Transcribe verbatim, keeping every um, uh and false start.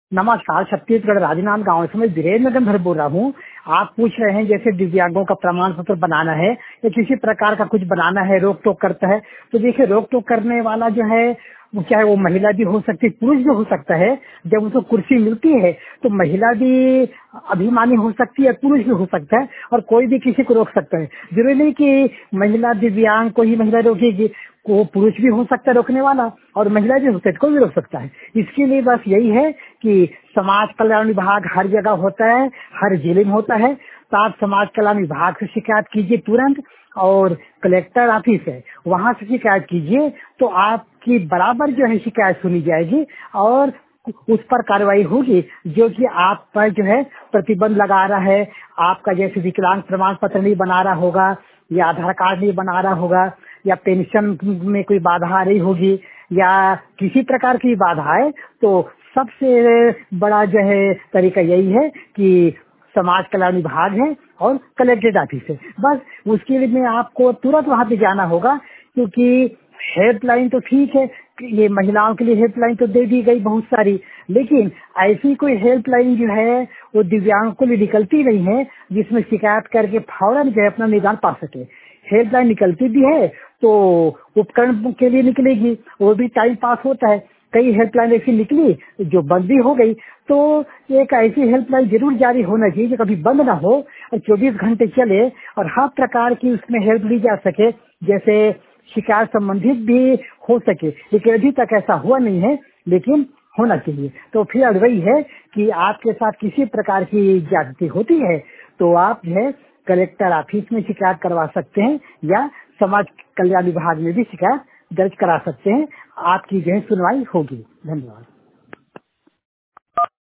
नमस्कार, छत्तीसगढ़ राजनांद गांव से मैं वीरेंद्र गंधर बोल रहा हूँ। आप पूछ रहे हैं जैसे दिव्यांगों का प्रमाण पत्र बनाना है या किसी प्रकार का कुछ बनाना है, रोक टोक करता है। तो देखिए, रोक टोक करने वाला जो है वो चाहे वो महिला भी हो सकती है, पुरुष भी हो सकता है। जब उसको कुर्सी मिलती है तो महिला भी अभिमानी हो सकती है, पुरुष भी हो सकता है, और कोई भी किसी को रोक सकता है। जरूरी नहीं कि महिला दिव्यांग को ही महिला रोकेगी, को पुरुष भी हो सकता है रोकने वाला, और महिला भी हो सकती है, कोई भी रोक सकता है। इसके लिए बस यही है कि समाज कल्याण विभाग हर जगह होता है, हर जिले में होता है। तो आप समाज कल्याण विभाग से शिकायत कीजिए तुरंत, और कलेक्टर ऑफिस है वहां से शिकायत कीजिए, तो आपकी बराबर जो है शिकायत सुनी जाएगी और उस पर कार्रवाई होगी। जो कि आप पर जो है प्रतिबंध लगा रहा है, आपका जैसे विकलांग प्रमाण पत्र नहीं बना रहा होगा, या आधार कार्ड नहीं बना रहा होगा, या पेंशन में कोई बाधा आ रही होगी, या किसी प्रकार की बाधा है, तो सबसे बड़ा जो है तरीका यही है कि समाज कल्याण विभाग है और कलेक्टेड ऑफिस है। बस उसके लिए में आपको तुरंत वहां पे जाना होगा, क्योंकि हेल्पलाइन तो ठीक है, ये महिलाओं के लिए हेल्पलाइन तो दे दी गई बहुत सारी, लेकिन ऐसी कोई हेल्पलाइन जो है वो दिव्यांगों के लिए निकलती नहीं है जिसमें शिकायत करके फौरन जो है अपना निदान पा सके। हेल्पलाइन निकलती भी है तो उपकरण के लिए निकलेगी, वो भी टाइम पास होता है। कई हेल्पलाइन ऐसी निकली जो बंद भी हो गई, तो एक ऐसी हेल्पलाइन जरूर जारी होना चाहिए जो कभी बंद ना हो और चौबीस घंटे चले और हर प्रकार की उसमें हेल्प ली जा सके, जैसे शिकायत संबंधित भी हो सके। लेकिन अभी तक ऐसा हुआ नहीं है, लेकिन होना चाहिए। तो फिर वही है कि आपके साथ किसी प्रकार की ज्यादती होती है तो आप जो है कलेक्टर ऑफिस में शिकायत करवा सकते हैं, या समाज कल्याण विभाग में भी शिकायत दर्ज करा सकते हैं। आपकी जो है सुनवाई होगी। धन्यवाद।